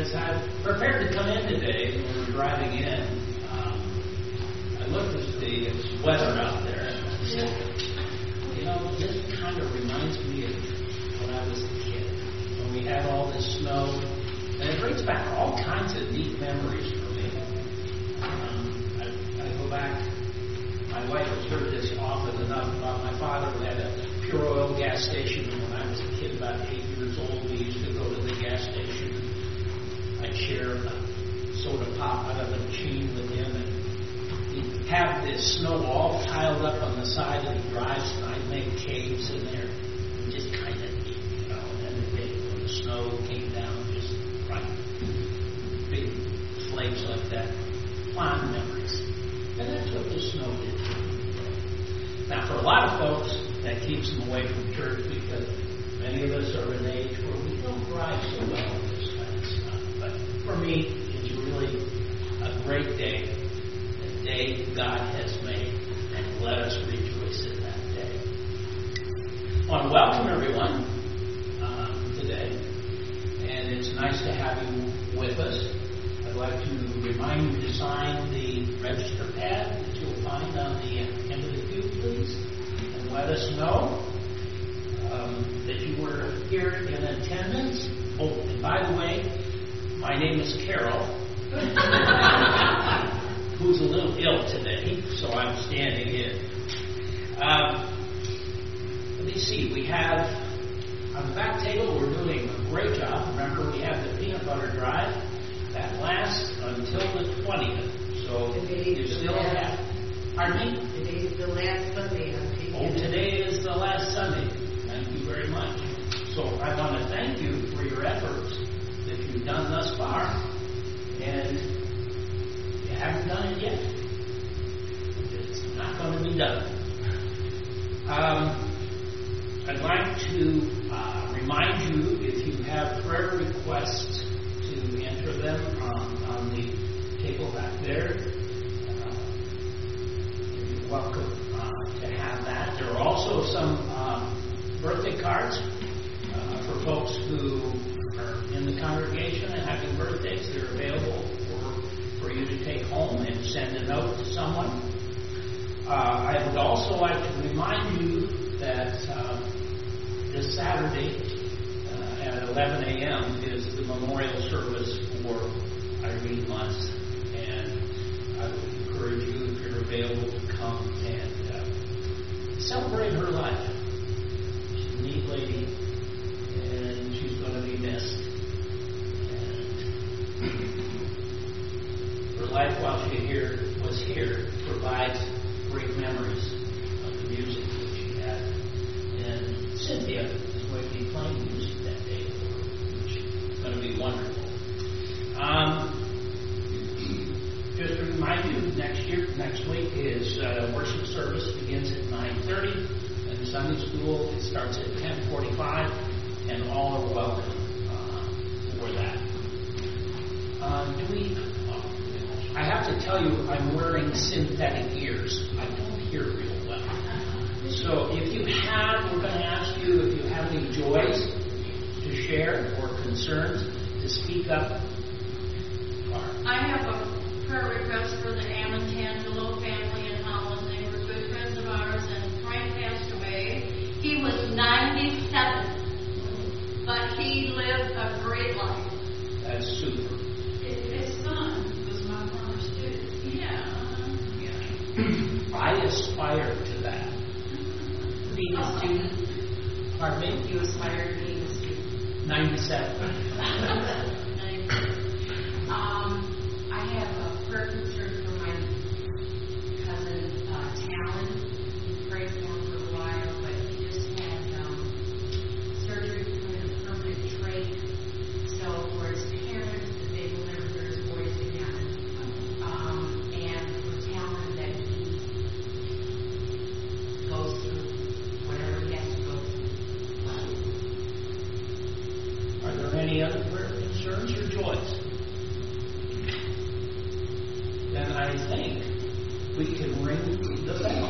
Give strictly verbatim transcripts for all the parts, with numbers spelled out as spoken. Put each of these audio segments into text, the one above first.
as I prepared to come in today, when we were driving in, um, I looked at the weather out there, and I said, you know, this kind of reminds me of when I was a kid, when we had all this snow, and it brings back all kinds of neat memories for me. Um, I, I go back, my wife has heard this often enough about my father who had a pure oil gas station. When I was a kid, about eight years old, we used to go to the gas station. I'd share a soda pop out of a machine with him, and he'd have this snow all piled up on the side of the drives, and I'd make caves in there, and just kind of, you know, and then the day when the snow came down, just right, big flakes like that, fond memories. And that's what the snow did to me. Now, for a lot of folks, that keeps them away from church because many of us are an age where we don't drive so well in this kind of stuff. But for me, it's really a great day, a day God has made, and let us rejoice in that day. I want to welcome everyone um, today, and it's nice to have you with us. I'd like to remind you to sign the register pad that you'll find on the end of the pew, please, and let us know um, that you were here in attendance. Oh, and by the way, my name is Carol, who's a little ill today, so I'm standing in. Um, let me see, we have, on the back table, we're doing a great job. Remember, we have the peanut butter drive. That lasts until the twentieth. So you still have. Pardon me? Today is the last Sunday. Oh, today is the last Sunday. Thank you very much. So I want to thank you for your efforts that you've done thus far. And you haven't done it yet. It's not going to be done. Um, I'd like to uh, remind you, if you have prayer requests, to enter them on, on the table back there. Uh, you're welcome uh, to have that. There are also some uh, birthday cards uh, for folks who are in the congregation and having birthdays. They're available for, for you to take home and send a note to someone. Uh, I would also like to remind you that uh, this Saturday, at eleven a.m. is the memorial service for Irene Luntz, and I would encourage you, if you're available, to come and uh, celebrate her life. She's a neat lady, and she's going to be missed. And her life while she here was here provides great memories of the music that she had. And Cynthia is going to be playing music that day, which is going to be wonderful. Um, just to remind you, next year, next week is uh, worship service begins at nine thirty, and Sunday school it starts at ten forty-five, and all are welcome uh, for that. Um, do we? I have to tell you, I'm wearing synthetic ears. I don't hear real well. So if you have, we're going to ask you if you have any joys to share or concerns to speak up. I have a prayer request for the Amantangelo family in Holland. They were good friends of ours, and Frank passed away. He was ninety-seven, but he lived a great life. That's super. His son was my former student. Yeah. yeah. I aspire to that. Being a student. Pardon me? You aspire to being a student. ninety-seven. um, I have a prayer concern for my cousin, uh, Talon. We prayed for him for a while, but he just had um, surgery to put in a permanent trach. So for his parents, that they will never hear his voice again. Um, and for Talon, that he goes through whatever he has to go through. Are there any other prayer concerns or joys? Then I think we can ring the bell.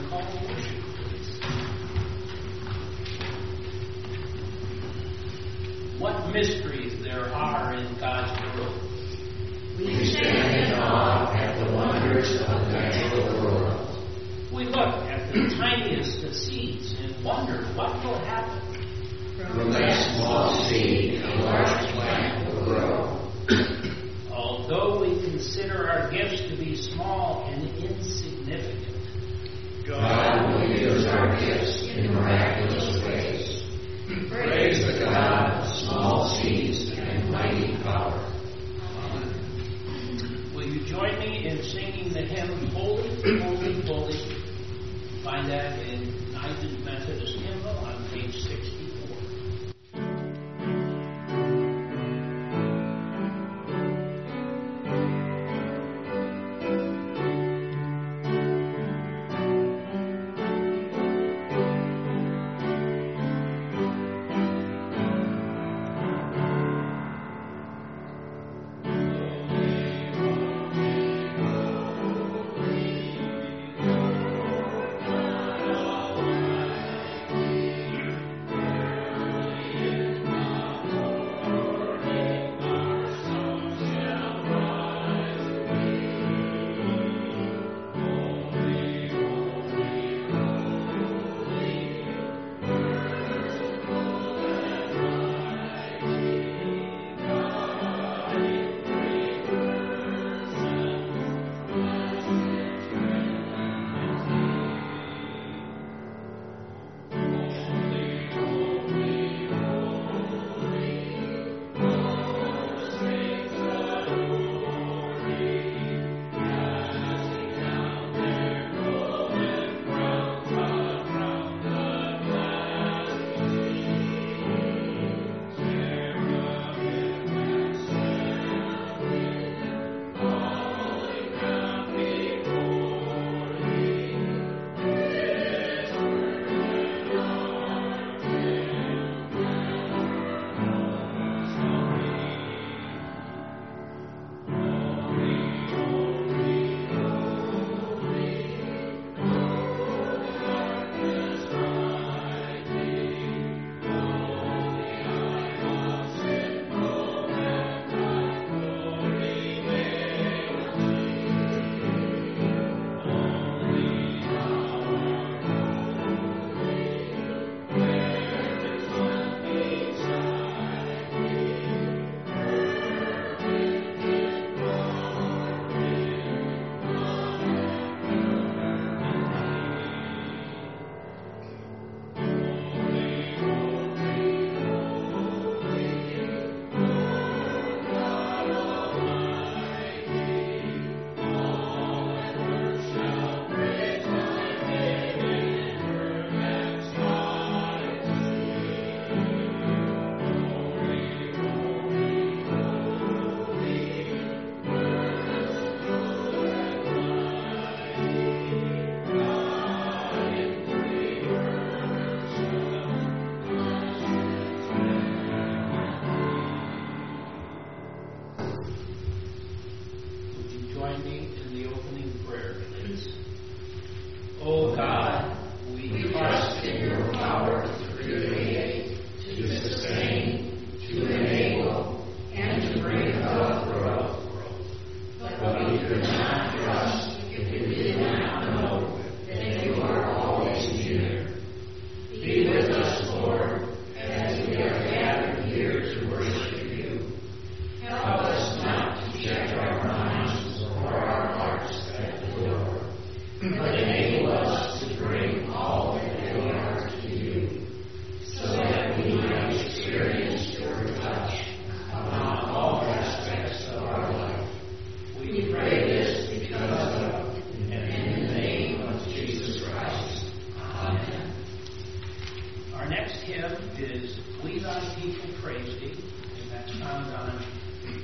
call to worship, please? What mysteries there are in God's world. We stand in awe at the wonders of the natural world. We look at the tiniest of seeds and wonder what will happen. From that small seed, a large plant will grow. Although we consider our gifts to be small and insignificant, God will use our gifts in miraculous ways. Praise the God of small seeds and mighty power. Will you join me in singing the hymn, Holy, Holy, Holy? Find that in United Methodist Hymnal on page sixty-four.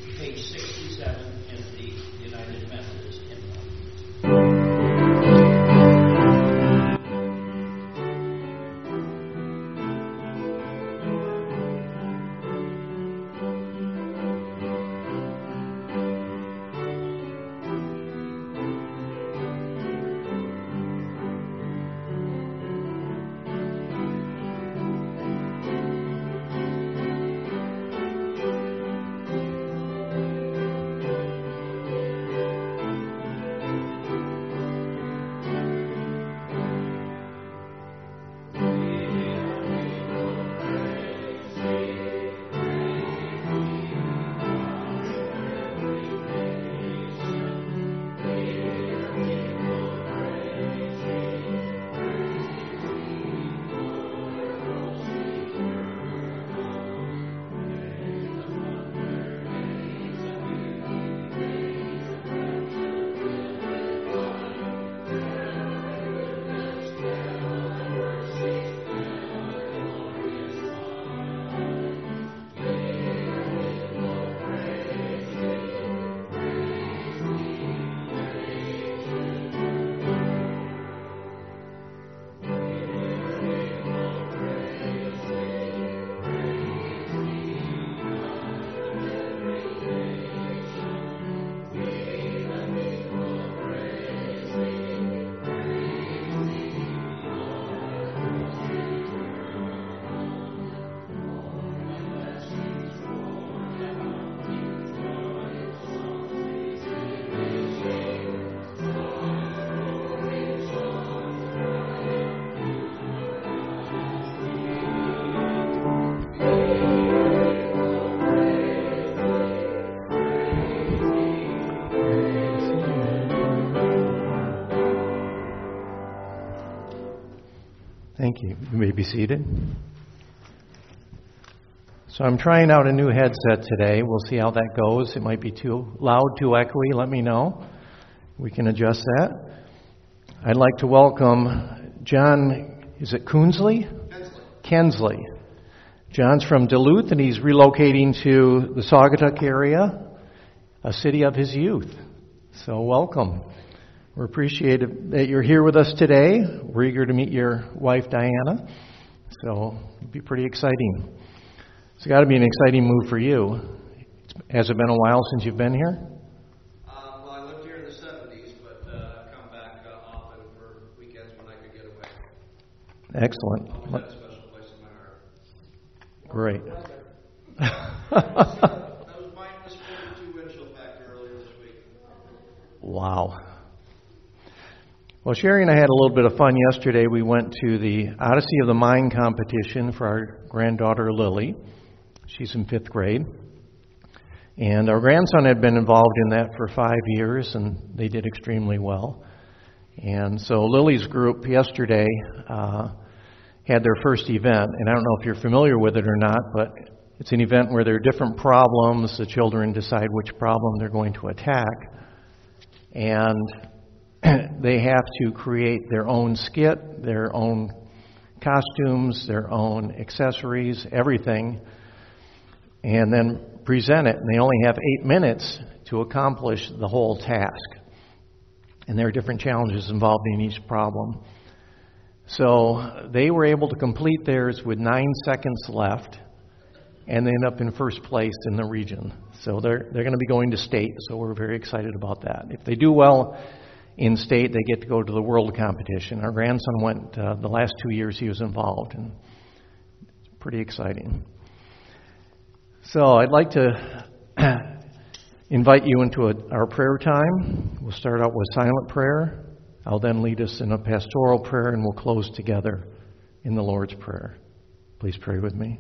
Page sixty-seven in the United Methodist Hymnal. Thank you. You may be seated. So I'm trying out a new headset today. We'll see how that goes. It might be too loud, too echoey. Let me know. We can adjust that. I'd like to welcome John, is it Coonsley? Kensley. Kensley. John's from Duluth, and he's relocating to the Saugatuck area, a city of his youth. So welcome. We're appreciative that you're here with us today. We're eager to meet your wife, Diana. So it'll be pretty exciting. It's got to be an exciting move for you. Has it been a while since you've been here? Uh, well, I lived here in the seventies, but uh, I've come back uh, often for weekends when I could get away. Excellent. Always had a special place in my heart. Great. that was, uh, that was minus forty-two wind chill factor earlier this week. Wow. Well, Sherry and I had a little bit of fun yesterday. We went to the Odyssey of the Mind competition for our granddaughter Lily. She's in fifth grade. And our grandson had been involved in that for five years, and they did extremely well. And so Lily's group yesterday uh, had their first event, and I don't know if you're familiar with it or not, but it's an event where there are different problems. The children decide which problem they're going to attack. And they have to create their own skit, their own costumes, their own accessories, everything, and then present it. And they only have eight minutes to accomplish the whole task. And there are different challenges involved in each problem. So they were able to complete theirs with nine seconds left, and they end up in first place in the region. So they're they're going to be going to state, so we're very excited about that. If they do well in state, they get to go to the world competition. Our grandson went uh, the last two years he was involved, and it's pretty exciting. So I'd like to invite you into a, our prayer time. We'll start out with silent prayer. I'll then lead us in a pastoral prayer, and we'll close together in the Lord's Prayer. Please pray with me.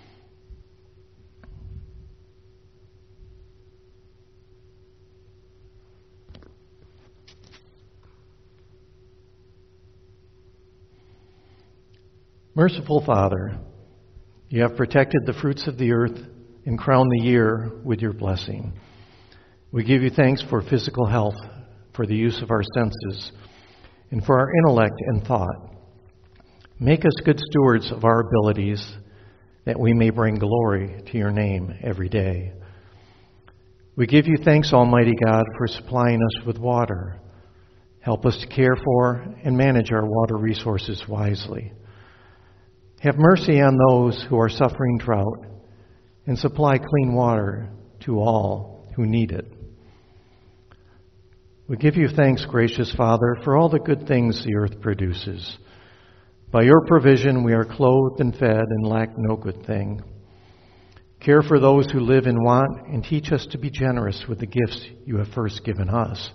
Merciful Father, you have protected the fruits of the earth and crowned the year with your blessing. We give you thanks for physical health, for the use of our senses, and for our intellect and thought. Make us good stewards of our abilities, that we may bring glory to your name every day. We give you thanks, Almighty God, for supplying us with water. Help us to care for and manage our water resources wisely. Have mercy on those who are suffering drought, and supply clean water to all who need it. We give you thanks, gracious Father, for all the good things the earth produces. By your provision we are clothed and fed and lack no good thing. Care for those who live in want and teach us to be generous with the gifts you have first given us.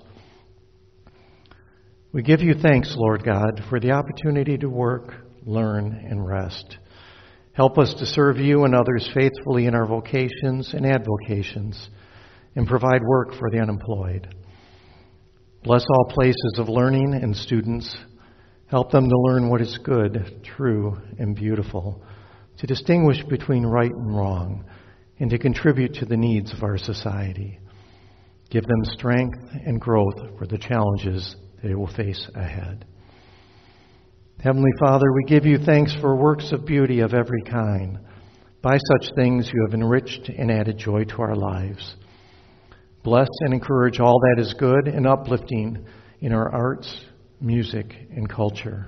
We give you thanks, Lord God, for the opportunity to work, learn, and rest. Help us to serve you and others faithfully in our vocations and avocations, and provide work for the unemployed. Bless all places of learning and students. Help them to learn what is good, true, and beautiful, to distinguish between right and wrong, and to contribute to the needs of our society. Give them strength and growth for the challenges they will face ahead. Heavenly Father, we give you thanks for works of beauty of every kind. By such things you have enriched and added joy to our lives. Bless and encourage all that is good and uplifting in our arts, music, and culture.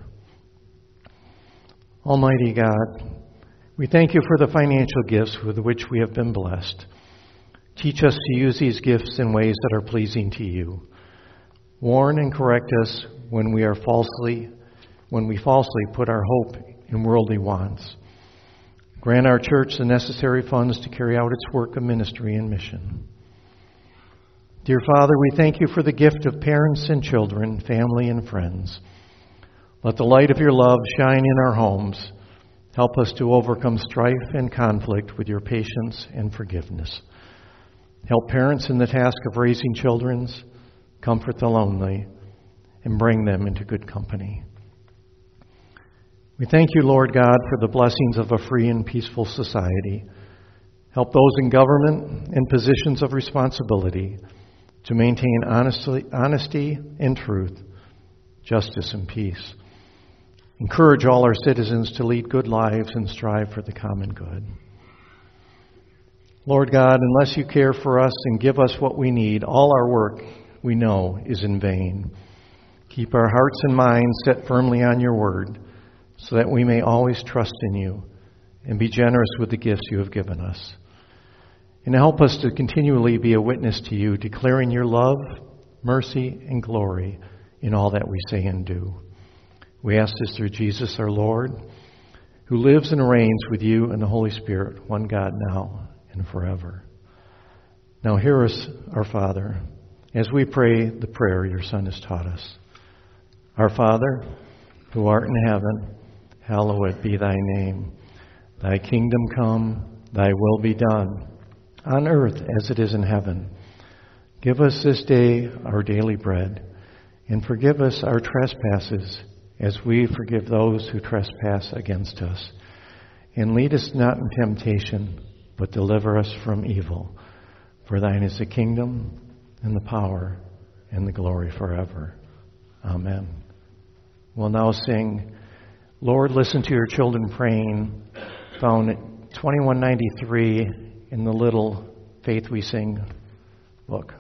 Almighty God, we thank you for the financial gifts with which we have been blessed. Teach us to use these gifts in ways that are pleasing to you. Warn and correct us when we are falsely when we falsely put our hope in worldly wants. Grant our church the necessary funds to carry out its work of ministry and mission. Dear Father, we thank you for the gift of parents and children, family and friends. Let the light of your love shine in our homes. Help us to overcome strife and conflict with your patience and forgiveness. Help parents in the task of raising children, comfort the lonely, and bring them into good company. We thank you, Lord God, for the blessings of a free and peaceful society. Help those in government and positions of responsibility to maintain honesty, honesty and truth, justice and peace. Encourage all our citizens to lead good lives and strive for the common good. Lord God, unless you care for us and give us what we need, all our work, we know, is in vain. Keep our hearts and minds set firmly on your word, so that we may always trust in you and be generous with the gifts you have given us. And help us to continually be a witness to you, declaring your love, mercy, and glory in all that we say and do. We ask this through Jesus our Lord, who lives and reigns with you and the Holy Spirit, one God now and forever. Now hear us, our Father, as we pray the prayer your Son has taught us. Our Father, who art in heaven, hallowed be thy name. Thy kingdom come, thy will be done, on earth as it is in heaven. Give us this day our daily bread, and forgive us our trespasses, as we forgive those who trespass against us. And lead us not in temptation, but deliver us from evil. For thine is the kingdom, and the power, and the glory forever. Amen. We'll now sing, Lord, Listen to Your Children Praying, found at twenty-one ninety-three in the little Faith We Sing book.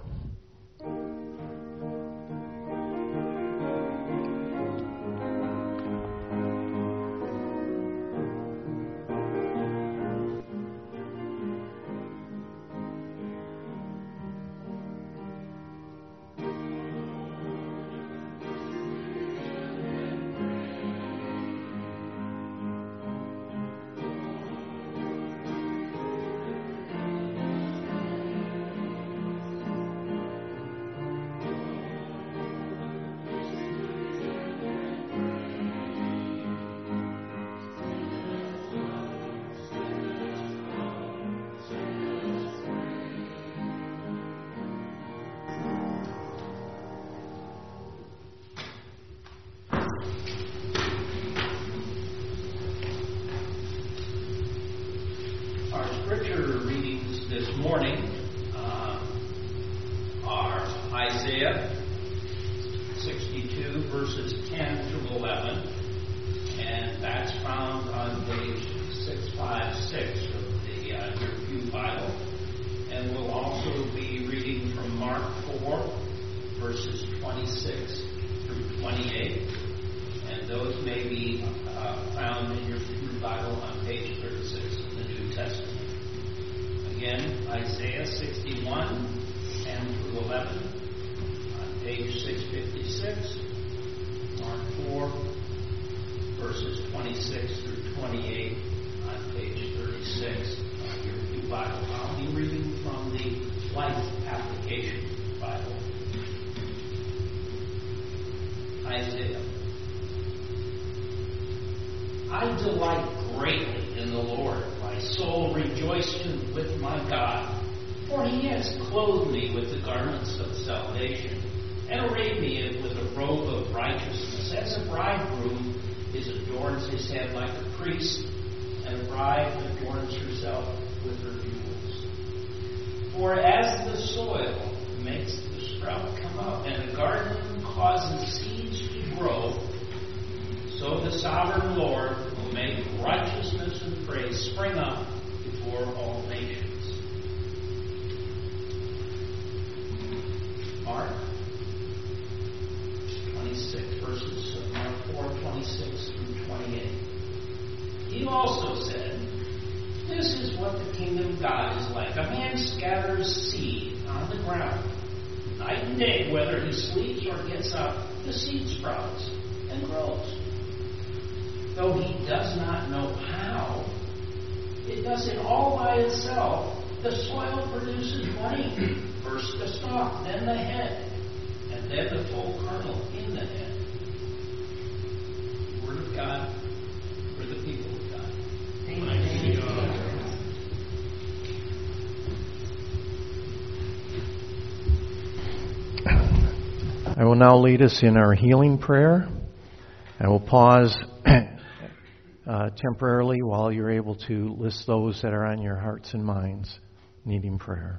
I will now lead us in our healing prayer. I will pause uh, temporarily while you're able to list those that are on your hearts and minds needing prayer.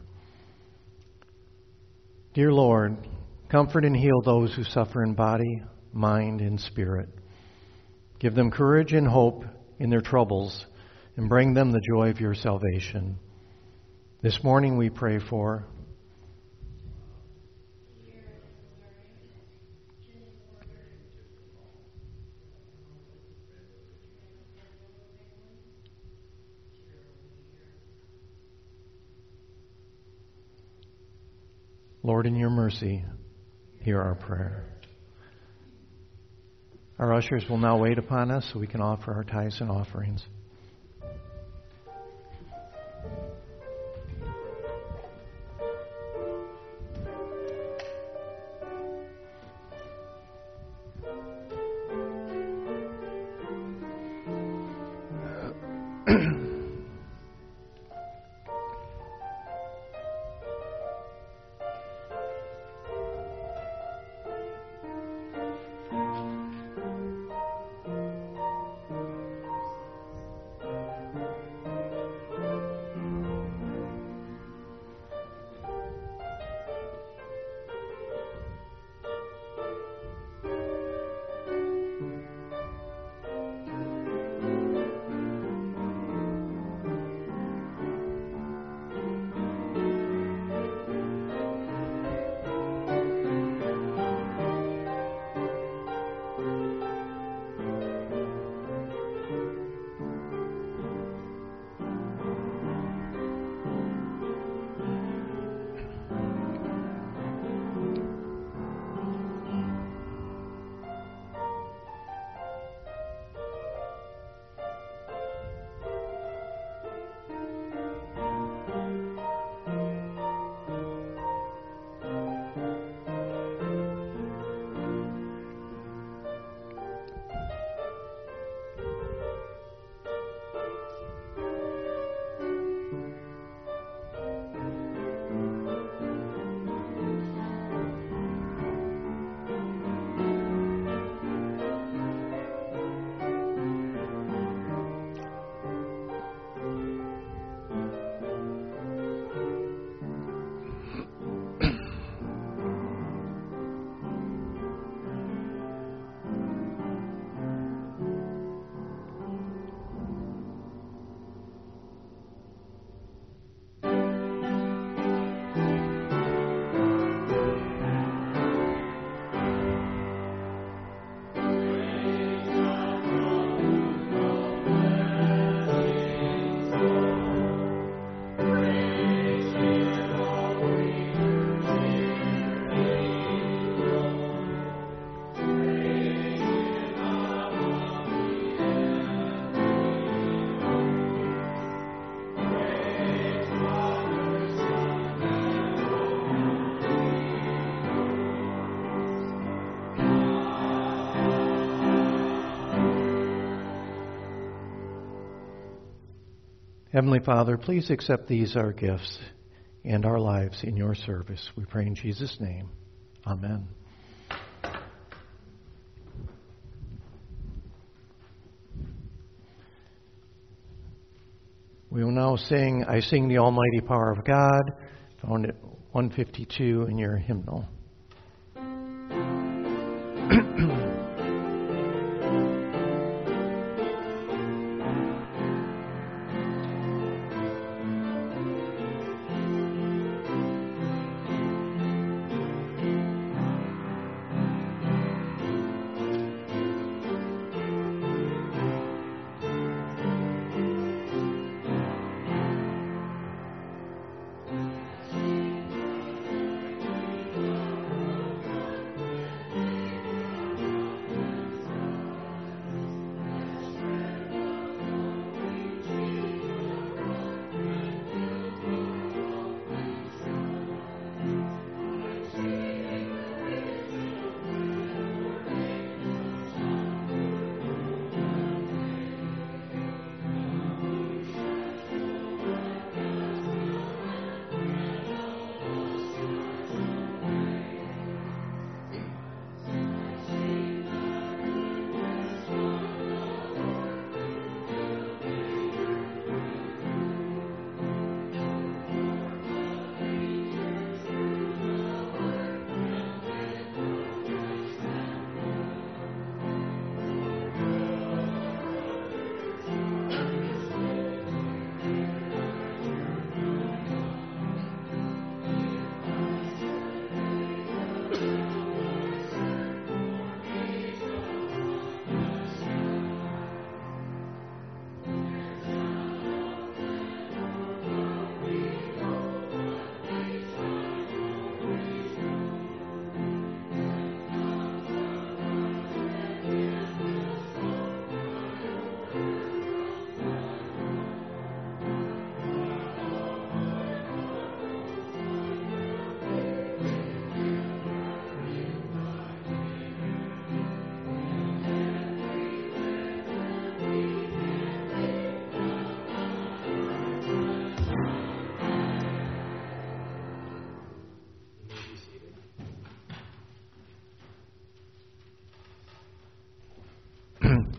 Dear Lord, comfort and heal those who suffer in body, mind, and spirit. Give them courage and hope in their troubles, and bring them the joy of your salvation. This morning we pray for Lord, in your mercy, hear our prayer. Our ushers will now wait upon us so we can offer our tithes and offerings. Heavenly Father, please accept these our gifts and our lives in your service. We pray in Jesus' name. Amen. We will now sing, I Sing the Almighty Power of God, found at one fifty-two in your hymnal. Thank you.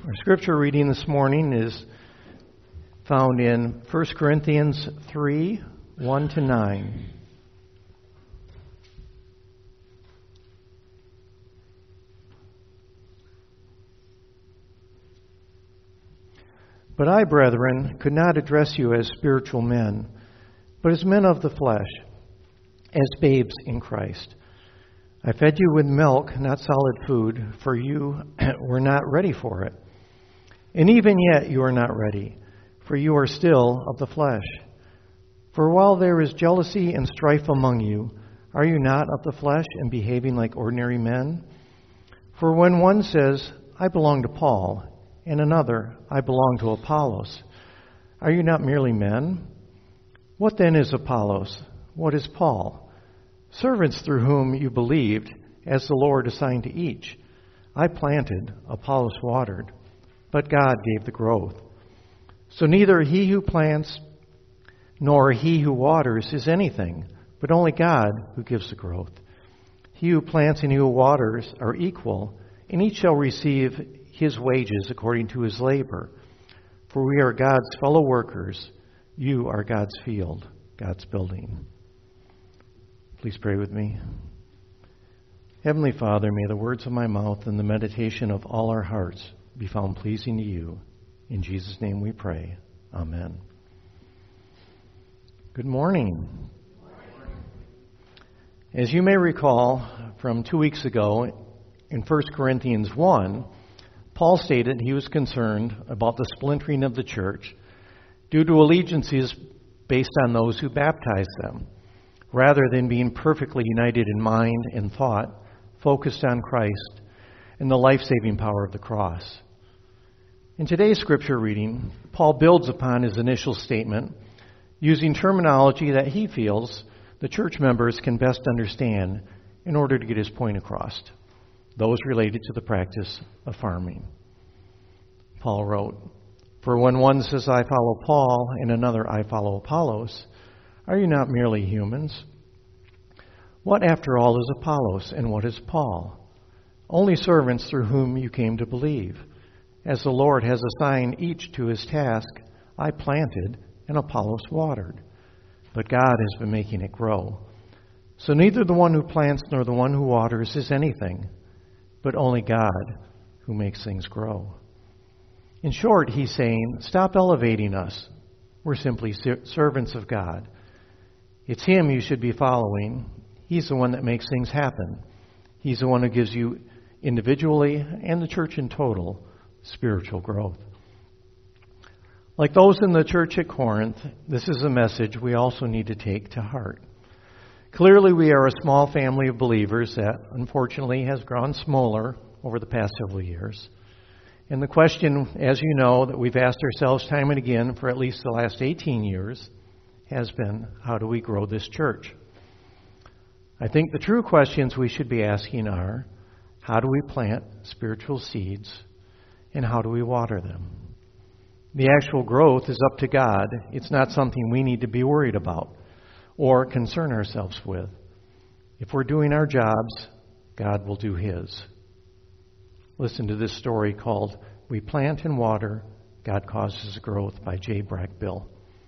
Our scripture reading this morning is found in First Corinthians three, one to nine. But I, brethren, could not address you as spiritual men, but as men of the flesh, as babes in Christ. I fed you with milk, not solid food, for you were not ready for it. And even yet you are not ready, for you are still of the flesh. For while there is jealousy and strife among you, are you not of the flesh and behaving like ordinary men? For when one says, I belong to Paul, and another, I belong to Apollos, are you not merely men? What then is Apollos? What is Paul? Servants through whom you believed, as the Lord assigned to each. I planted, Apollos watered, but God gave the growth. So neither he who plants nor he who waters is anything, but only God who gives the growth. He who plants and he who waters are equal, and each shall receive his wages according to his labor. For we are God's fellow workers. You are God's field, God's building. Please pray with me. Heavenly Father, may the words of my mouth and the meditation of all our hearts be found pleasing to you. In Jesus' name we pray. Amen. Good morning. As you may recall from two weeks ago, in First Corinthians one, Paul stated he was concerned about the splintering of the church due to allegiances based on those who baptized them, rather than being perfectly united in mind and thought, focused on Christ and the life-saving power of the cross. In today's scripture reading, Paul builds upon his initial statement using terminology that he feels the church members can best understand in order to get his point across, those related to the practice of farming. Paul wrote, For when one says, I follow Paul, and another, I follow Apollos, are you not merely humans? What, after all, is Apollos, and what is Paul? Only servants through whom you came to believe. As the Lord has assigned each to his task, I planted, and Apollos watered, but God has been making it grow. So neither the one who plants nor the one who waters is anything, but only God who makes things grow. In short, he's saying, stop elevating us. We're simply servants of God. It's him you should be following. He's the one that makes things happen. He's the one who gives you individually and the church in total spiritual growth. Like those in the church at Corinth, this is a message we also need to take to heart. Clearly, we are a small family of believers that, unfortunately, has grown smaller over the past several years. And the question, as you know, that we've asked ourselves time and again for at least the last eighteen years has been, how do we grow this church? I think the true questions we should be asking are, how do we plant spiritual seeds, and how do we water them? The actual growth is up to God. It's not something we need to be worried about or concern ourselves with. If we're doing our jobs, God will do his. Listen to this story called We Plant and Water, God Causes Growth by J. Brackbill.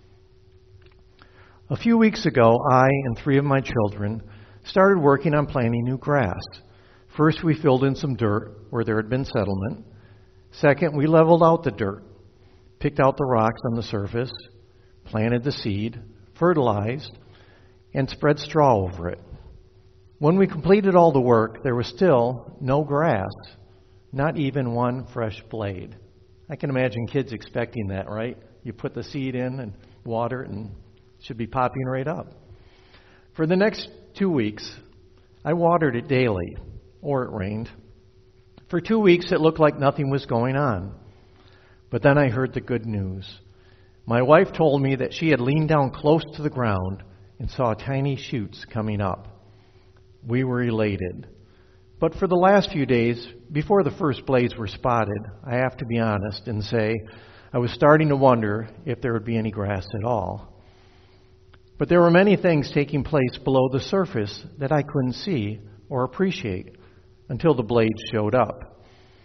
A few weeks ago, I and three of my children started working on planting new grass. First, we filled in some dirt where there had been settlement. Second, we leveled out the dirt, picked out the rocks on the surface, planted the seed, fertilized, and spread straw over it. When we completed all the work, there was still no grass, not even one fresh blade. I can imagine kids expecting that, right? You put the seed in and water it, and it should be popping right up. For the next two weeks, I watered it daily, or it rained. For two weeks, it looked like nothing was going on. But then I heard the good news. My wife told me that she had leaned down close to the ground and saw tiny shoots coming up. We were elated. But for the last few days, before the first blades were spotted, I have to be honest and say I was starting to wonder if there would be any grass at all. But there were many things taking place below the surface that I couldn't see or appreciate until the blades showed up.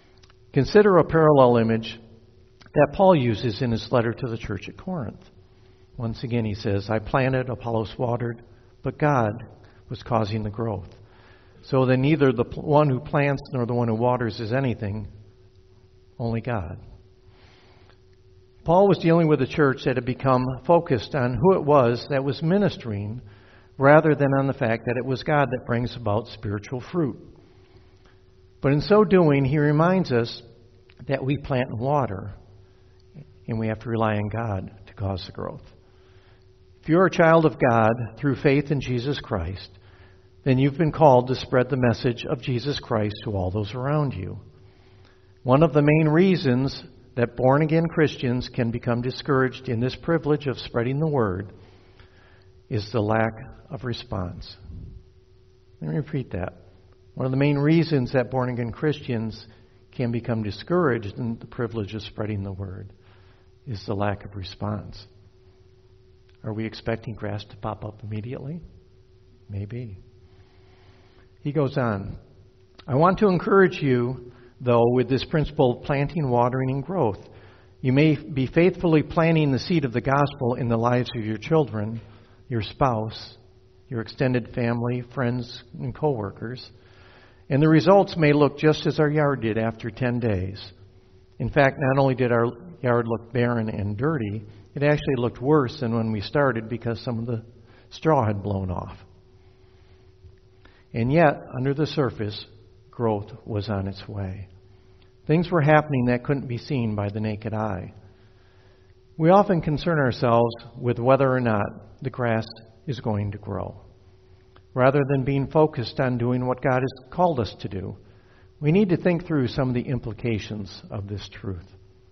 Consider a parallel image that Paul uses in his letter to the church at Corinth. Once again, he says, I planted, Apollos watered, but God was causing the growth. So then neither the one who plants nor the one who waters is anything, only God. Paul was dealing with a church that had become focused on who it was that was ministering rather than on the fact that it was God that brings about spiritual fruit. But in so doing, he reminds us that we plant and water, and we have to rely on God to cause the growth. If you're a child of God through faith in Jesus Christ, then you've been called to spread the message of Jesus Christ to all those around you. One of the main reasons that born-again Christians can become discouraged in this privilege of spreading the word is the lack of response. Let me repeat that. One of the main reasons that born-again Christians can become discouraged in the privilege of spreading the word is the lack of response. Are we expecting grass to pop up immediately? Maybe. He goes on, I want to encourage you, though, with this principle of planting, watering, and growth. You may be faithfully planting the seed of the gospel in the lives of your children, your spouse, your extended family, friends, and coworkers. And the results may look just as our yard did after ten days. In fact, not only did our yard look barren and dirty, it actually looked worse than when we started because some of the straw had blown off. And yet, under the surface, growth was on its way. Things were happening that couldn't be seen by the naked eye. We often concern ourselves with whether or not the grass is going to grow. Rather than being focused on doing what God has called us to do, we need to think through some of the implications of this truth.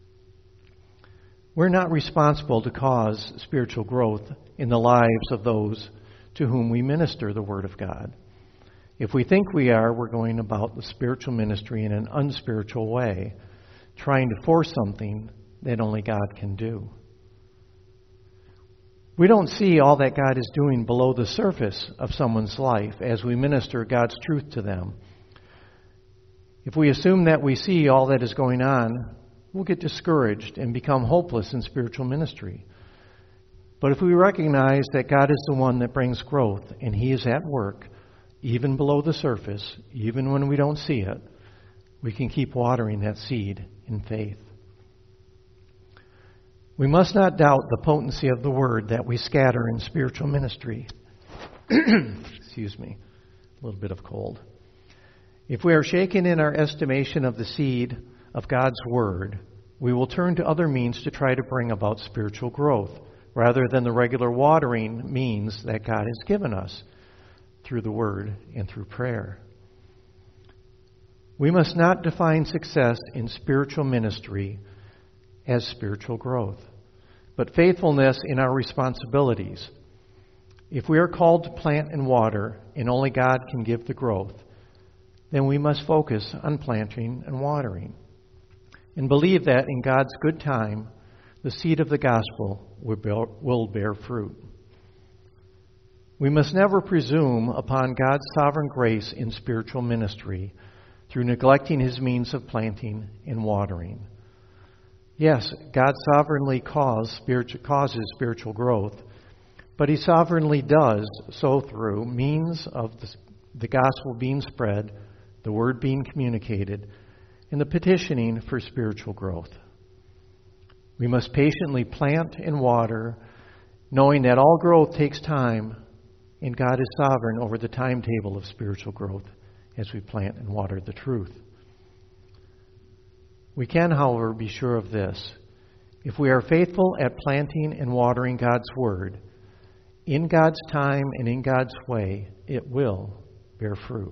We're not responsible to cause spiritual growth in the lives of those to whom we minister the Word of God. If we think we are, we're going about the spiritual ministry in an unspiritual way, trying to force something that only God can do. We don't see all that God is doing below the surface of someone's life as we minister God's truth to them. If we assume that we see all that is going on, we'll get discouraged and become hopeless in spiritual ministry. But if we recognize that God is the one that brings growth and He is at work, even below the surface, even when we don't see it, we can keep watering that seed in faith. We must not doubt the potency of the word that we scatter in spiritual ministry. Excuse me, a little bit of cold. If we are shaken in our estimation of the seed of God's word, we will turn to other means to try to bring about spiritual growth, rather than the regular watering means that God has given us through the Word and through prayer. We must not define success in spiritual ministry as spiritual growth, but faithfulness in our responsibilities. If we are called to plant and water, and only God can give the growth, then we must focus on planting and watering, and believe that in God's good time, the seed of the gospel will bear fruit. We must never presume upon God's sovereign grace in spiritual ministry through neglecting His means of planting and watering. Yes, God sovereignly cause spiritual, causes spiritual growth, but He sovereignly does so through means of the, the gospel being spread, the word being communicated, and the petitioning for spiritual growth. We must patiently plant and water, knowing that all growth takes time, and God is sovereign over the timetable of spiritual growth as we plant and water the truth. We can, however, be sure of this. If we are faithful at planting and watering God's Word, in God's time and in God's way, it will bear fruit.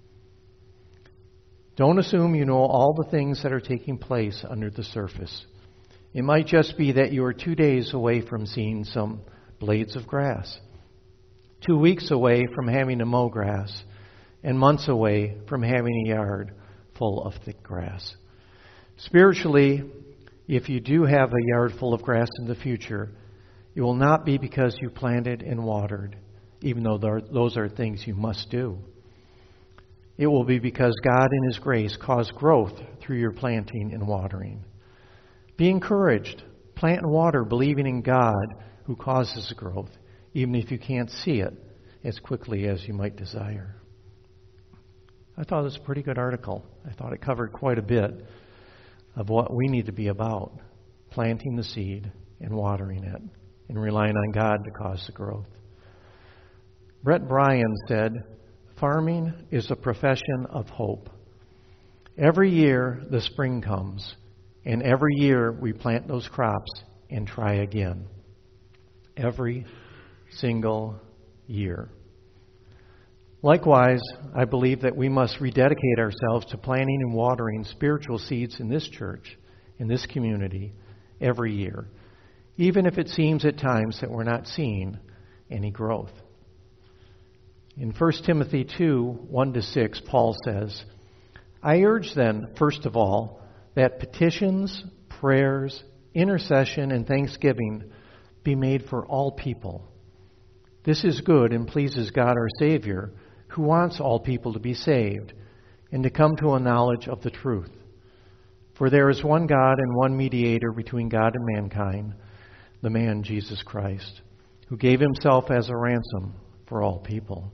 Don't assume you know all the things that are taking place under the surface. It might just be that you are two days away from seeing some blades of grass, two weeks away from having to mow grass, and months away from having a yard full of thick grass. Spiritually, if you do have a yard full of grass in the future, it will not be because you planted and watered, even though those are things you must do. it will be because God in His grace caused growth through your planting and watering. Be encouraged. Plant and water, believing in God who causes growth, even if you can't see it as quickly as you might desire. I thought it was a pretty good article. I thought it covered quite a bit of what we need to be about, planting the seed and watering it and relying on God to cause the growth. Brett Bryan said, "Farming is a profession of hope. Every year the spring comes, and every year we plant those crops and try again. Every single year." Likewise, I believe that we must rededicate ourselves to planting and watering spiritual seeds in this church, in this community, every year, even if it seems at times that we're not seeing any growth. In First Timothy two, one to six, Paul says, "I urge then, first of all, that petitions, prayers, intercession, and thanksgiving be made for all people. This is good and pleases God our Savior, who wants all people to be saved and to come to a knowledge of the truth. For there is one God and one mediator between God and mankind, the man Jesus Christ, who gave Himself as a ransom for all people."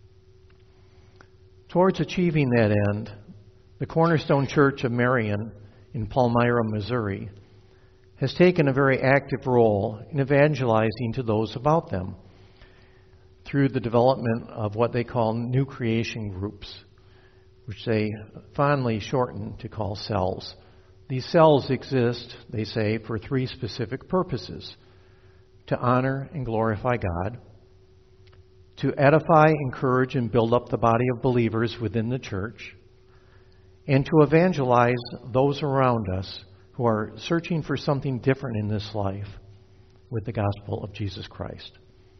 Towards achieving that end, the Cornerstone Church of Marion in Palmyra, Missouri, has taken a very active role in evangelizing to those about them through the development of what they call new creation groups, which they fondly shorten to call cells. These cells exist, they say, for three specific purposes: to honor and glorify God, to edify, encourage, and build up the body of believers within the church, and to evangelize those around us who are searching for something different in this life with the gospel of Jesus Christ.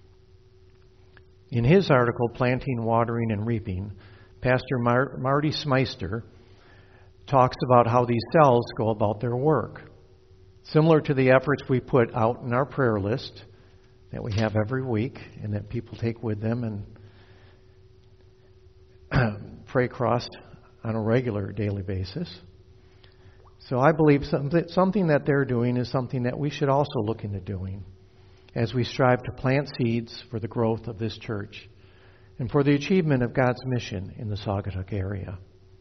In his article, Planting, Watering, and Reaping, Pastor Mar- Marty Smeister talks about how these cells go about their work. Similar to the efforts we put out in our prayer list that we have every week and that people take with them and pray across on a regular daily basis. So I believe something that they're doing is something that we should also look into doing as we strive to plant seeds for the growth of this church and for the achievement of God's mission in the Saugatuck area.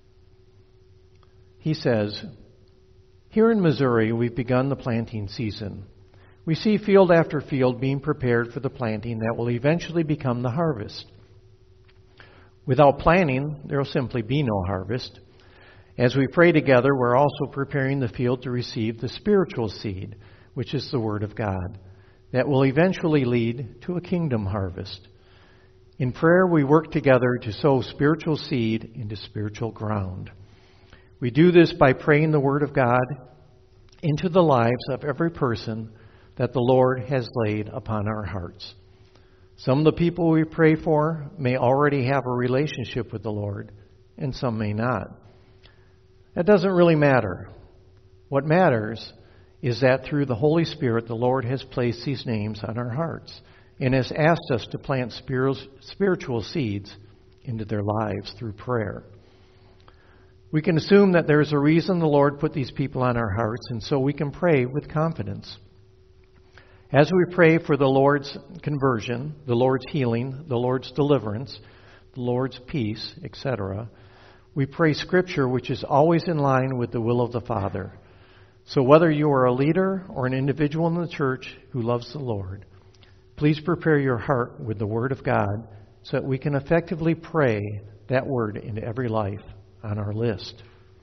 He says, "Here in Missouri, we've begun the planting season. We see field after field being prepared for the planting that will eventually become the harvest. Without planting, there will simply be no harvest. As we pray together, we're also preparing the field to receive the spiritual seed, which is the Word of God, that will eventually lead to a kingdom harvest. In prayer, we work together to sow spiritual seed into spiritual ground. We do this by praying the Word of God into the lives of every person that the Lord has laid upon our hearts. Some of the people we pray for may already have a relationship with the Lord, and some may not. That doesn't really matter. What matters is that through the Holy Spirit, the Lord has placed these names on our hearts and has asked us to plant spiritual seeds into their lives through prayer. We can assume that there is a reason the Lord put these people on our hearts, and so we can pray with confidence. As we pray for the Lord's conversion, the Lord's healing, the Lord's deliverance, the Lord's peace, et cetera, we pray Scripture which is always in line with the will of the Father. So whether you are a leader or an individual in the church who loves the Lord, please prepare your heart with the Word of God so that we can effectively pray that Word into every life on our list.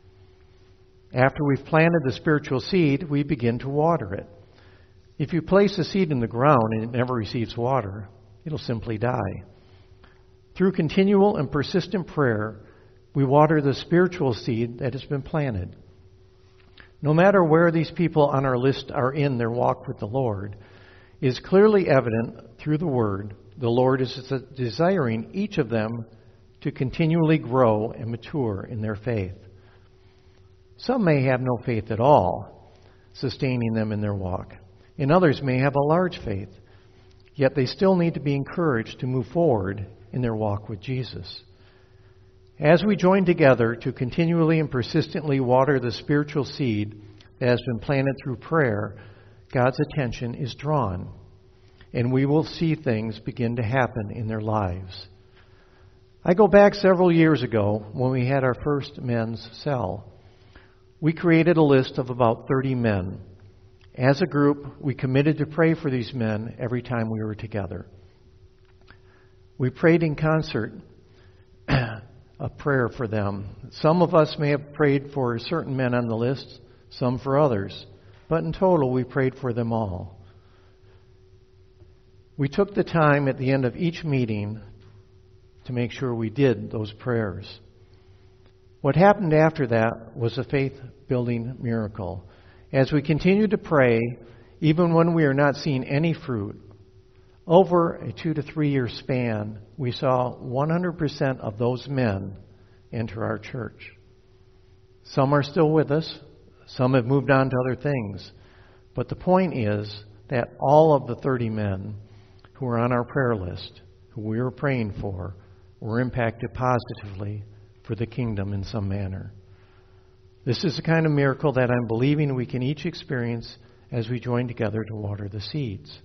After we've planted the spiritual seed, we begin to water it. If you place a seed in the ground and it never receives water, it'll simply die. Through continual and persistent prayer, we water the spiritual seed that has been planted. No matter where these people on our list are in their walk with the Lord, it is clearly evident through the Word the Lord is desiring each of them to continually grow and mature in their faith. Some may have no faith at all, sustaining them in their walk, and others may have a large faith, yet they still need to be encouraged to move forward in their walk with Jesus. As we join together to continually and persistently water the spiritual seed that has been planted through prayer, God's attention is drawn, and we will see things begin to happen in their lives. I go back several years ago when we had our first men's cell. We created a list of about thirty men. As a group, we committed to pray for these men every time we were together. We prayed in concert a prayer for them. Some of us may have prayed for certain men on the list, some for others, but in total we prayed for them all. We took the time at the end of each meeting to make sure we did those prayers. What happened after that was a faith-building miracle. As we continued to pray, even when we are not seeing any fruit, over a two to three year span, we saw one hundred percent of those men enter our church. Some are still with us. Some have moved on to other things. But the point is that all of the thirty men who were on our prayer list, who we were praying for, were impacted positively for the kingdom in some manner. This is the kind of miracle that I'm believing we can each experience as we join together to water the seeds.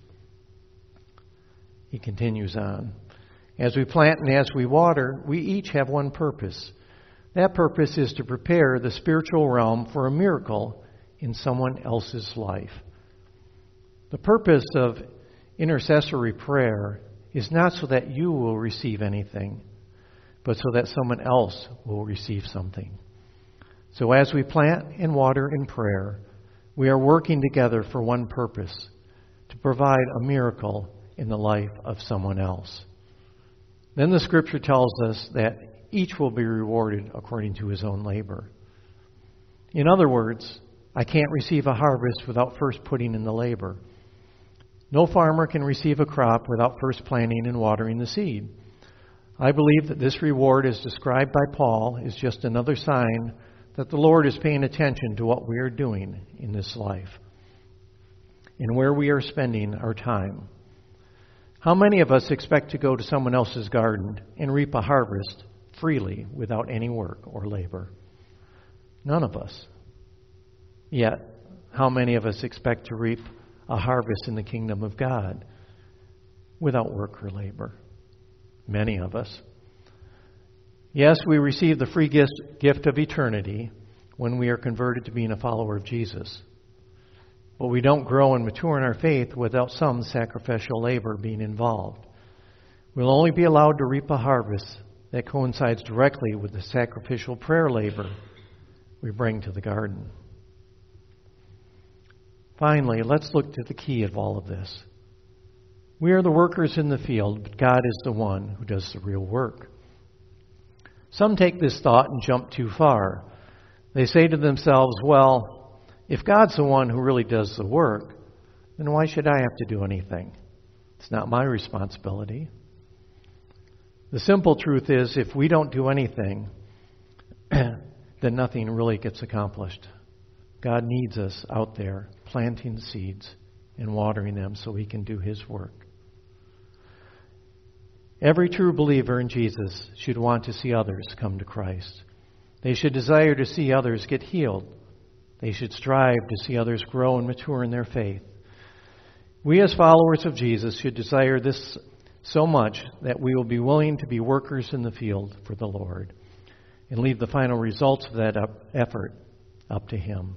He continues on. As we plant and as we water, we each have one purpose. That purpose is to prepare the spiritual realm for a miracle in someone else's life. The purpose of intercessory prayer is not so that you will receive anything, but so that someone else will receive something. So as we plant and water in prayer, we are working together for one purpose, to provide a miracle in the life of someone else. Then the Scripture tells us that each will be rewarded according to his own labor. In other words, I can't receive a harvest without first putting in the labor. No farmer can receive a crop without first planting and watering the seed. I believe that this reward, as described by Paul, is just another sign that the Lord is paying attention to what we are doing in this life and where we are spending our time. How many of us expect to go to someone else's garden and reap a harvest freely without any work or labor? None of us. Yet, how many of us expect to reap a harvest in the kingdom of God without work or labor? Many of us. Yes, we receive the free gift of eternity when we are converted to being a follower of Jesus. But we don't grow and mature in our faith without some sacrificial labor being involved. We'll only be allowed to reap a harvest that coincides directly with the sacrificial prayer labor we bring to the garden. Finally, let's look to the key of all of this. We are the workers in the field, but God is the one who does the real work. Some take this thought and jump too far. They say to themselves, well, if God's the one who really does the work, then why should I have to do anything? It's not my responsibility. The simple truth is, if we don't do anything, then nothing really gets accomplished. God needs us out there planting the seeds and watering them so He can do His work. Every true believer in Jesus should want to see others come to Christ. They should desire to see others get healed. They should strive to see others grow and mature in their faith. We as followers of Jesus should desire this so much that we will be willing to be workers in the field for the Lord and leave the final results of that up, effort up to Him.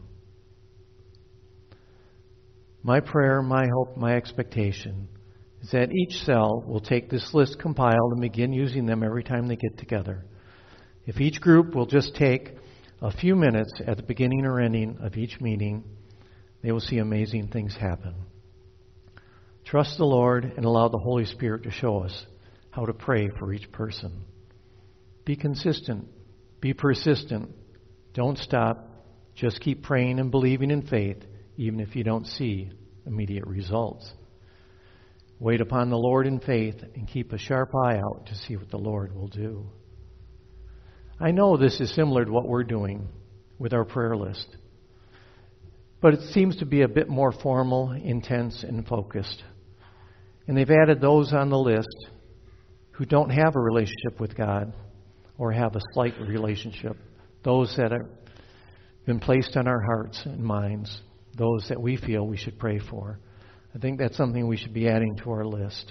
My prayer, my hope, my expectation is that each cell will take this list compiled and begin using them every time they get together. If each group will just take a few minutes at the beginning or ending of each meeting, they will see amazing things happen. Trust the Lord and allow the Holy Spirit to show us how to pray for each person. Be consistent. Be persistent. Don't stop. Just keep praying and believing in faith, even if you don't see immediate results. Wait upon the Lord in faith and keep a sharp eye out to see what the Lord will do. I know this is similar to what we're doing with our prayer list, but it seems to be a bit more formal, intense, and focused. And they've added those on the list who don't have a relationship with God or have a slight relationship. Those that have been placed on our hearts and minds, those that we feel we should pray for. I think that's something we should be adding to our list.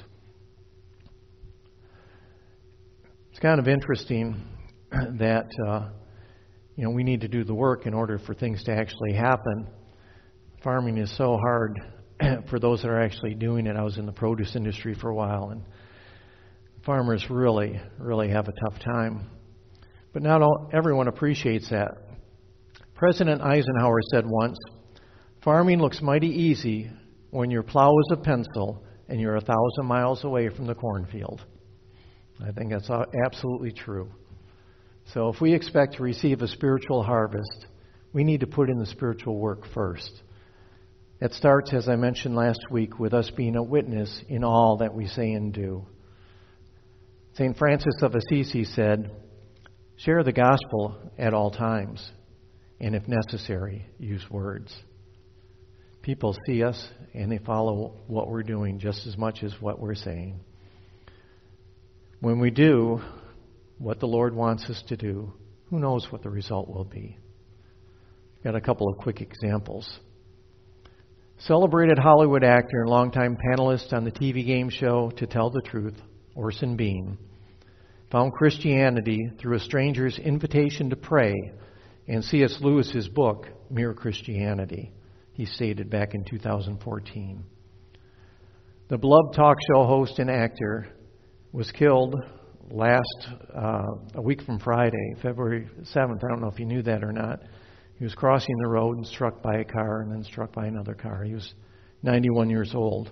It's kind of interesting that uh, you know we need to do the work in order for things to actually happen. Farming is so hard for those that are actually doing it. I was in the produce industry for a while, and farmers really, really have a tough time. But not all, everyone appreciates that. President Eisenhower said once, "Farming looks mighty easy when your plow is a pencil and you're a thousand miles away from the cornfield." I think that's absolutely true. So if we expect to receive a spiritual harvest, we need to put in the spiritual work first. It starts, as I mentioned last week, with us being a witness in all that we say and do. Saint Francis of Assisi said, "Share the gospel at all times, and if necessary, use words." People see us and they follow what we're doing just as much as what we're saying. When we do what the Lord wants us to do, who knows what the result will be? Got a couple of quick examples. Celebrated Hollywood actor and longtime panelist on the T V game show To Tell the Truth, Orson Bean, found Christianity through a stranger's invitation to pray and C S Lewis's book, Mere Christianity, he stated back in two thousand fourteen. The beloved talk show host and actor was killed last, uh, a week from Friday, February seventh. I don't know if you knew that or not. He was crossing the road and struck by a car and then struck by another car. He was ninety-one years old.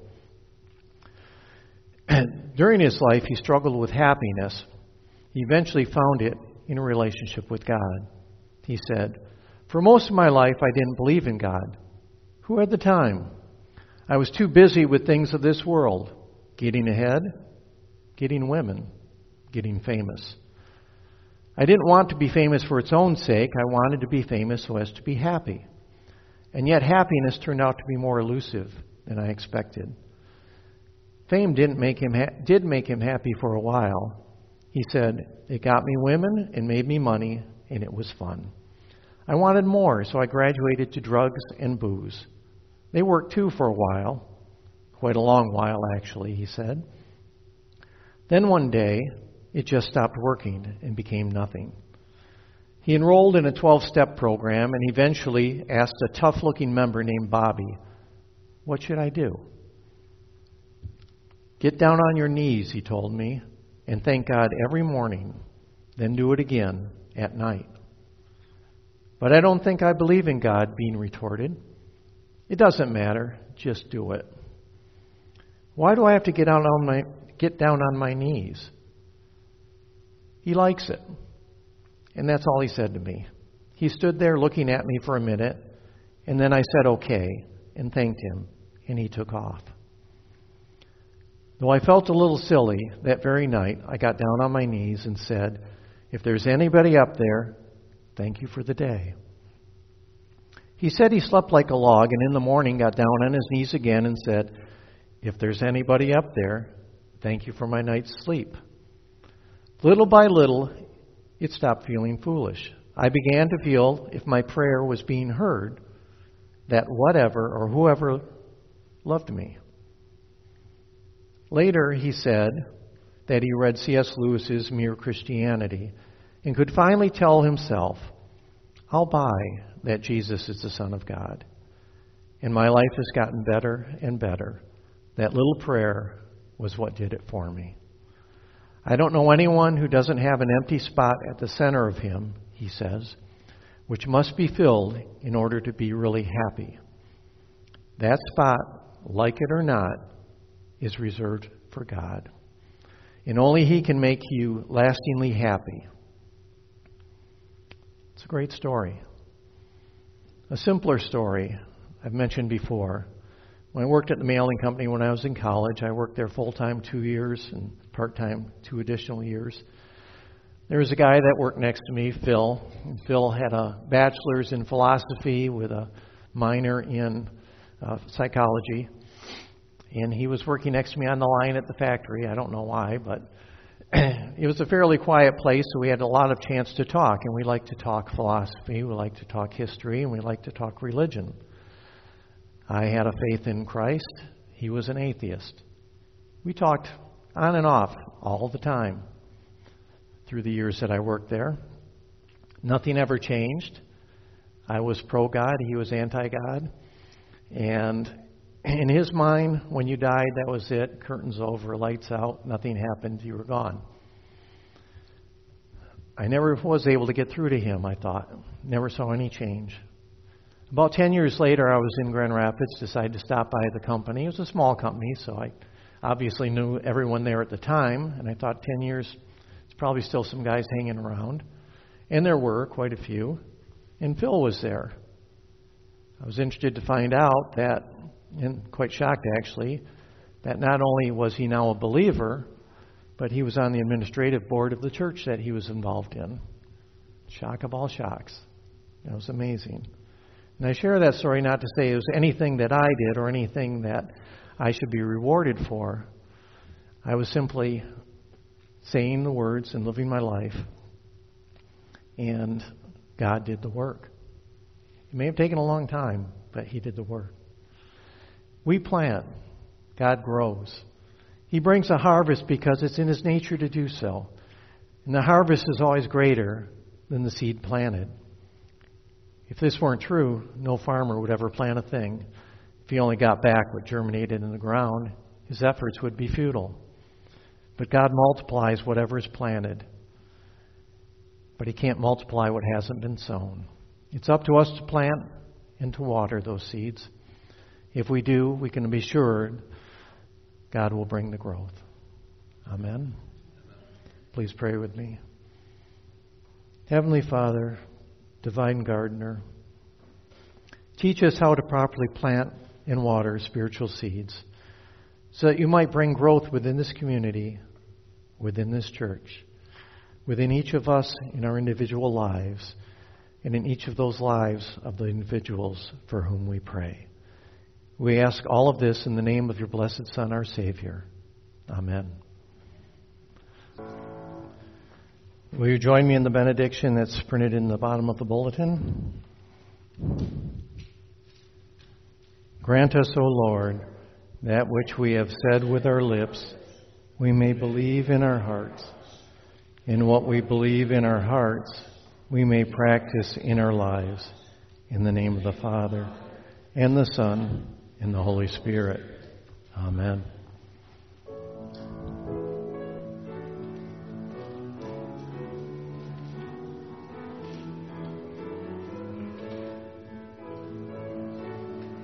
During his life, he struggled with happiness. He eventually found it in a relationship with God. He said, "For most of my life, I didn't believe in God. Who had the time? I was too busy with things of this world, getting ahead, getting women, getting famous. I didn't want to be famous for its own sake. I wanted to be famous so as to be happy. And yet happiness turned out to be more elusive than I expected. Fame didn't make him ha- did make him happy for a while. He said, it got me women and made me money, and it was fun. I wanted more, so I graduated to drugs and booze. They worked too for a while, quite a long while actually, he said. Then one day, it just stopped working and became nothing. He enrolled in a twelve-step program and eventually asked a tough-looking member named Bobby, what should I do? Get down on your knees, he told me, and thank God every morning, then do it again at night. But I don't think I believe in God, Bean retorted. It doesn't matter, just do it. Why do I have to get down on my get down on my knees? He likes it. And that's all he said to me. He stood there looking at me for a minute, and then I said okay, and thanked him, and he took off. Though I felt a little silly, that very night I got down on my knees and said, if there's anybody up there, thank you for the day. He said he slept like a log, and in the morning got down on his knees again and said, if there's anybody up there, thank you for my night's sleep. Little by little, it stopped feeling foolish. I began to feel, if my prayer was being heard, that whatever or whoever loved me. Later, he said that he read C S Lewis's Mere Christianity and could finally tell himself, I'll buy that Jesus is the Son of God. And my life has gotten better and better. That little prayer was what did it for me. I don't know anyone who doesn't have an empty spot at the center of him, he says, which must be filled in order to be really happy. That spot, like it or not, is reserved for God. And only He can make you lastingly happy. It's a great story. A simpler story I've mentioned before. When I worked at the mailing company when I was in college, I worked there full-time two years and part-time two additional years. There was a guy that worked next to me, Phil. Phil had a bachelor's in philosophy with a minor in uh, psychology. And he was working next to me on the line at the factory. I don't know why, but it was a fairly quiet place, so we had a lot of chance to talk. And we like to talk philosophy, we like to talk history, and we like to talk religion. I had a faith in Christ. He was an atheist. We talked on and off all the time through the years that I worked there. Nothing ever changed. I was pro-God. He was anti-God. And in his mind, when you died, that was it. Curtains over, lights out, nothing happened, you were gone. I never was able to get through to him, I thought. Never saw any change. About ten years later, I was in Grand Rapids, decided to stop by the company. It was a small company, so I obviously knew everyone there at the time, and I thought ten years, there's probably still some guys hanging around. And there were quite a few. And Phil was there. I was interested to find out that, and quite shocked actually, that not only was he now a believer, but he was on the administrative board of the church that he was involved in. Shock of all shocks. It was amazing. And I share that story not to say it was anything that I did or anything that I should be rewarded for. I was simply saying the words and living my life, and God did the work. It may have taken a long time, but he did the work. We plant. God grows. He brings a harvest because it's in his nature to do so. And the harvest is always greater than the seed planted. If this weren't true, no farmer would ever plant a thing. If he only got back what germinated in the ground, his efforts would be futile. But God multiplies whatever is planted. But he can't multiply what hasn't been sown. It's up to us to plant and to water those seeds. If we do, we can be sure God will bring the growth. Amen. Please pray with me. Heavenly Father, Divine Gardener, teach us how to properly plant and water spiritual seeds so that you might bring growth within this community, within this church, within each of us in our individual lives, and in each of those lives of the individuals for whom we pray. We ask all of this in the name of your blessed Son, our Savior. Amen. Will you join me in the benediction that's printed in the bottom of the bulletin? Grant us, O Lord, that which we have said with our lips, we may believe in our hearts. In what we believe in our hearts, we may practice in our lives. In the name of the Father, and the Son, and the Holy Spirit. Amen.